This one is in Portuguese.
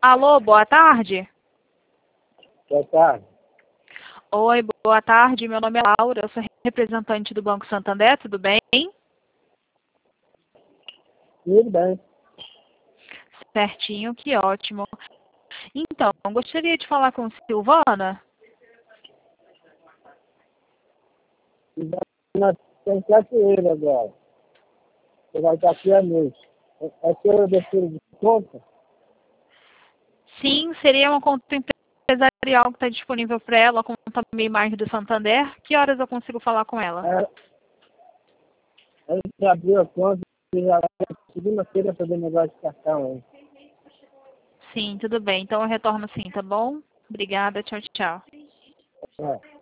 Alô, boa tarde. Boa tarde. Oi, boa tarde. Meu nome é Laura, eu sou representante do Banco Santander, tudo bem? Tudo bem. Certinho, que ótimo. Então, gostaria de falar com Silvana. Nós temos cachoeira agora. Você vai estar aqui à noite. É sua abertura de conta? Sim, seria uma conta empresarial que está disponível para ela, a conta minha imagem do Santander. Que horas eu consigo falar com ela? A gente abriu a conta e já vai segunda-feira fazer negócio de cartão aí. Sim, tudo bem. Então eu retorno sim, tá bom? Obrigada, tchau, tchau. É.